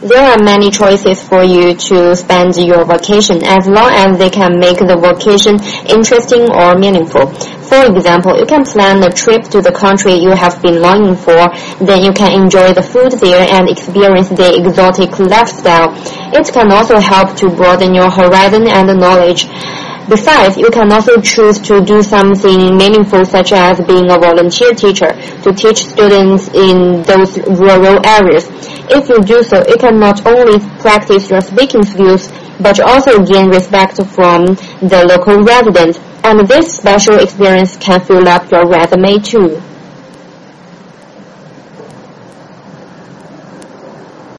There are many choices for you to spend your vacation as long as they can make the vacation interesting or meaningful. For example, you can plan a trip to the country you have been longing for, then you can enjoy the food there and experience the exotic lifestyle. It can also help to broaden your horizon and knowledge. Besides, you can also choose to do something meaningful such as being a volunteer teacher to teach students in those rural areas. If you do so, you can not only practice your speaking skills, but also gain respect from the local residents, and this special experience can fill up your resume too.